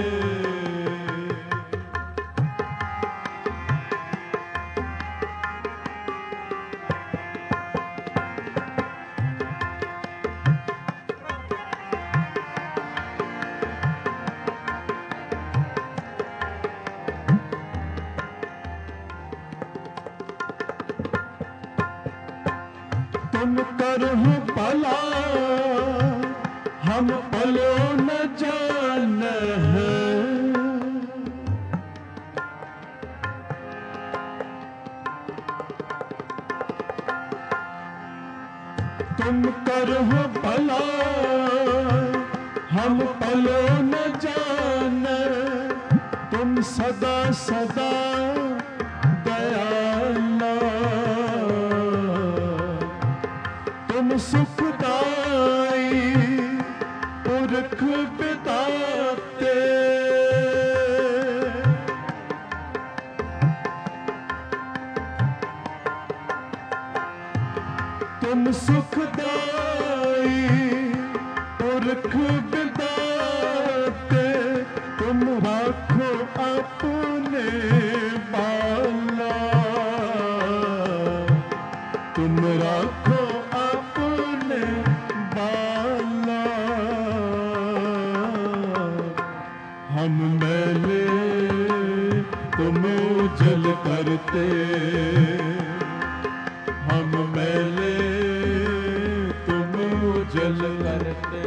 तुम करो भला हम भलो न जान है, तुम करो भला हम भलो न जान, तुम सदा सदा दयाला, तुम सुखदाई पुरख बिताते, तुम सुखदाई पुरख बिताते। तुम राखो अपने बाला, तुम राखो अपने बाला। हम मैले तुम उजल करते, हम मैले तुम उजल करते।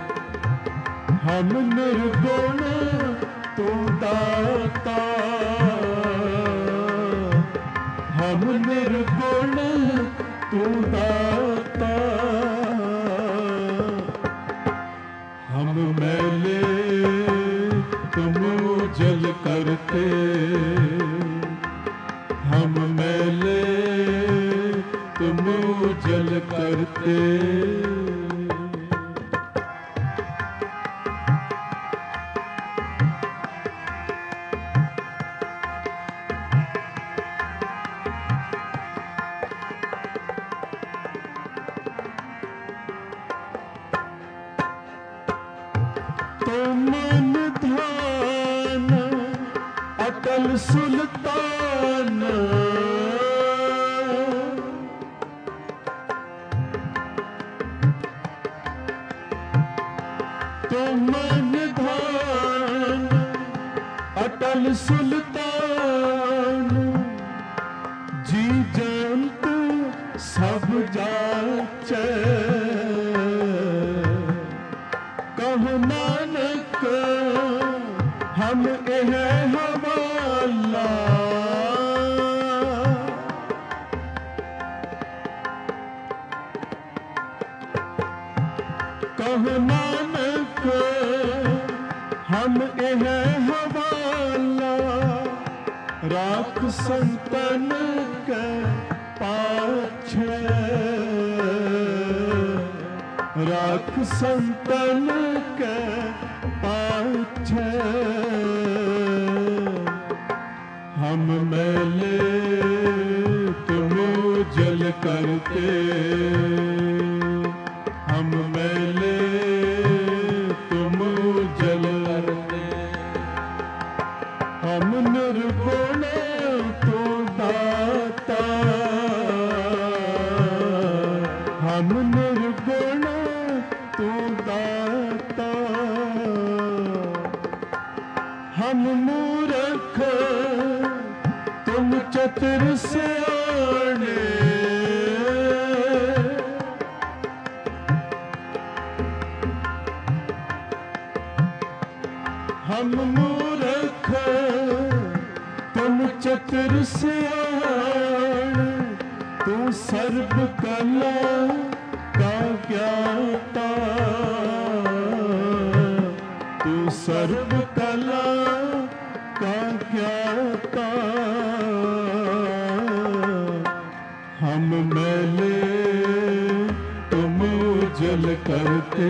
हम निर्गुण तू दाता, हम निर्गुण तू दाता। हम मैले तुम उजल करते, हम मैले तुम उजल करते। तो मन ध्यान अटल सुल्तान, तो मन ध्यान अटल सुल्तान। जी जंत सब जाचे, कहो नानक हम एह हवाला। कहो नानक हम एह हवाला। राख संतन के पाछे, राख संतन के पाछे। हम मैले तुम उजल करते, हम मैले तुम उजल करते। हम निर्गुण तू दाता, हम निर्गुण तू दाता।
हम मूर्ख तुम चतुर सियाणे, हम मूर्ख तुम चतुर सियाणे, तू सर्ब कला का ज्ञाता, तू सर्ब कला का ज्ञाता। हम मैले तुम उजल करते,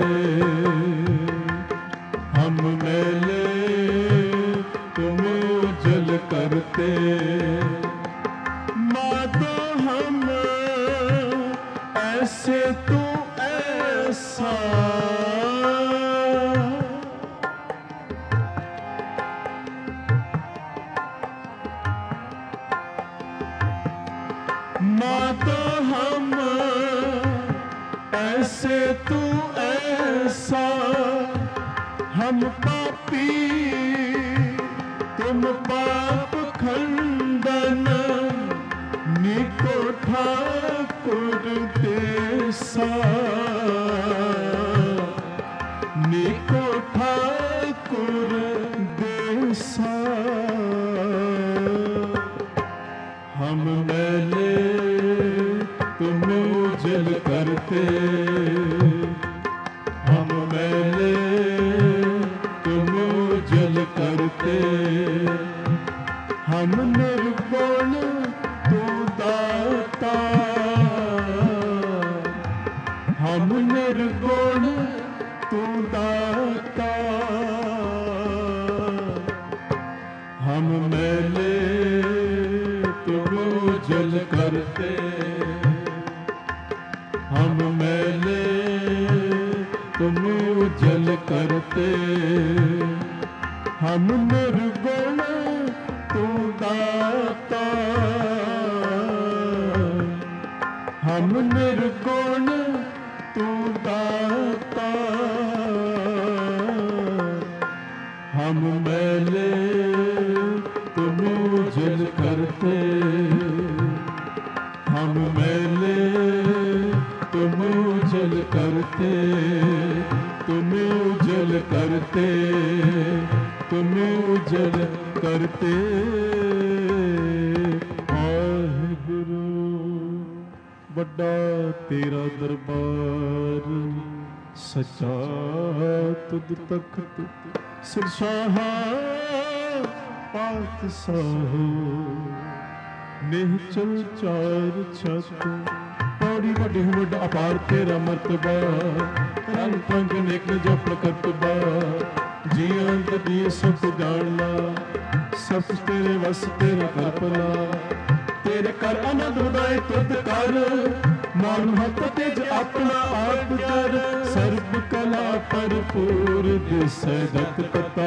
हम मैले तुम उजल करते। मातो हम ऐसे तू ऐसा, मातो हम ऐसे तू ऐसा, हम पापी तुम पाप खंडन, निको ठाकुर देसा, निको ठाकुर देसा। हम मैले तुम उजल करते, हम मैले तुम उजल करते। हम निर्गुण तू दाता, हम निर्गुण तू दाता। हम मैले तुम उजल करते, हम मैले तुम उजल करते। हम निर्गुण तू दाता, हम निर्गुण तू दाता। हम मैले तुम उजल करते, हम मैले तुम उजल करते, तुम उजल करते, तुम उजल करते। वाहिगुरु ਵੱਡਾ ਤੇਰਾ ਦਰਬਾਰ, ਸੱਚਾ ਤੁਧ ਤਖਤ ਸਿਰਸ਼ਾਹਾ ਪਾਤਸ਼ਾਹ। ਨਿਹਚਲ ਚਾਰ ਛੱਤ, ਪੌੜੀ ਵੱਡੀ ਵੱਡਾ ਅਪਾਰ ਤੇਰਾ ਮਰਤਬਾ। ਰੰਗ ਪੰਗ ਨੇਕ ਜਪਣ ਕਰਤਬਾ, ਜੀਆਂ ਦੀ ਸਭ ਜਾਣ ਲਾ। ਸਭ ਤੇਰੇ ਵਸ ਤੇਰਾ ਕਰ ਭਲਾ, तेरे कर आनंद उदाय तुद कर। मान महत तेज अपना आप कर, सर्व कला भरपूर दिसै जत कता।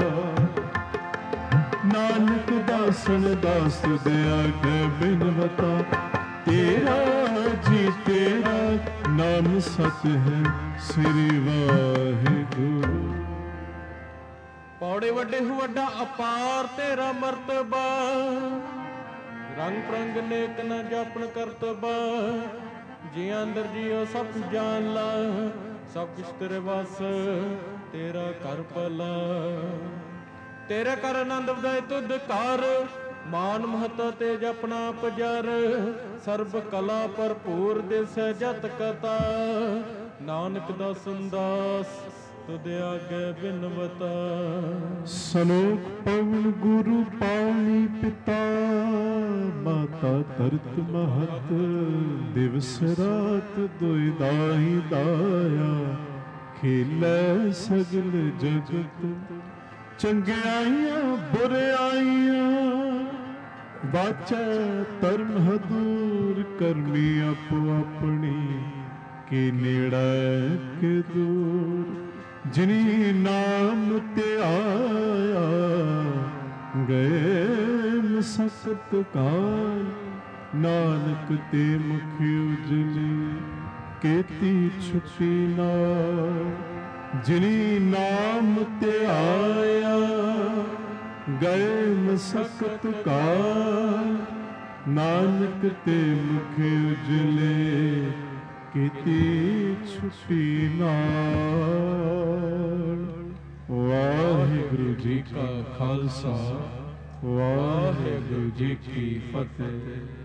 नानक दासन दास दे आगे बिनवता, तेरा जी तेरा नाम सत है श्री वाहिगुरु।
ਪੌੜੇ ਵੱਡੇ ਵੱਡਾ ਅਪਾਰ ਤੇਰਾ ਮਰਤਬਾ, ਰੰਗ ਪ੍ਰੰਗ ਨੇਕ ਨ ਜਾਪਣ ਕਰਤਬਾ। ਜੀ ਅੰਦਰ ਜੀਓ ਸਭ ਕੁਝ ਜਾਣ ਲਾ, ਸਭ ਕੁਛ ਤੇਰੇ ਵਸ ਤੇਰਾ ਕਰ ਭਲਾ। ਤੇਰੇ ਕਰ ਆਨੰਦ ਵਧਾਏ ਤੁਧ ਕਰ, ਮਾਨ ਮਹੱਤਾ ਤੇ ਜਪਣਾ ਪਜਰ। ਸਰਬ ਕਲਾ ਭਰਪੂਰ ਦਿਸੈ ਜਤ ਕਤਾ, ਨਾਨਕ ਦਾਸਨ ਦਾਸ ਤੁਧ ਆਗੇ ਬਿਨਵਤਾ।
ਸਲੋਕ ਪਵਨ ਗੁਰੂ ਪਾਣੀ ਪਿਤਾ, ਮਾਤਾ ਧਰਤ ਮਹਤ ਦਿਵਸ ਰਾਤ ਦੁਇ ਦਾਈ ਦਾਇਆ। ਖੇਲੇ ਸਗਲ ਜਗਤ ਚੰਗਿਆਈਆਂ ਬੁਰਿਆਈਆਂ, ਵਾਚੈ ਧਰਮ ਹਦੂਰ ਕਰਮੀ ਆਪੋ ਆਪਣੀ। ਕੇ ਨੇੜੇ ਕੇ ਦੂਰ ਜਿਨੀ ਨਾਮ ਤੇ ਆਇਆ, ਗਏ ਮਸਕਤ ਕਾਲ। ਨਾਨਕ ਤੇ ਮੁਖ ਉਜਲੀ ਕੀਤੀ ਛੁਪੀ ਨਾ, ਜਿਨੀ ਨਾਮ ਤੇ ਆਇਆ ਗਏ ਮਸਕਤ ਕਾਲ, ਨਾਨਕ ਤੇ ਮੁਖ ਉਜਲੇ, ਕੀਤੀ ਛੁੱਟੀ ਨਾਲ। ਵਾਹਿਗੁਰੂ ਜੀ ਕਾ ਖਾਲਸਾ, ਵਾਹਿਗੁਰੂ ਜੀ ਕੀ ਫਤਿਹ।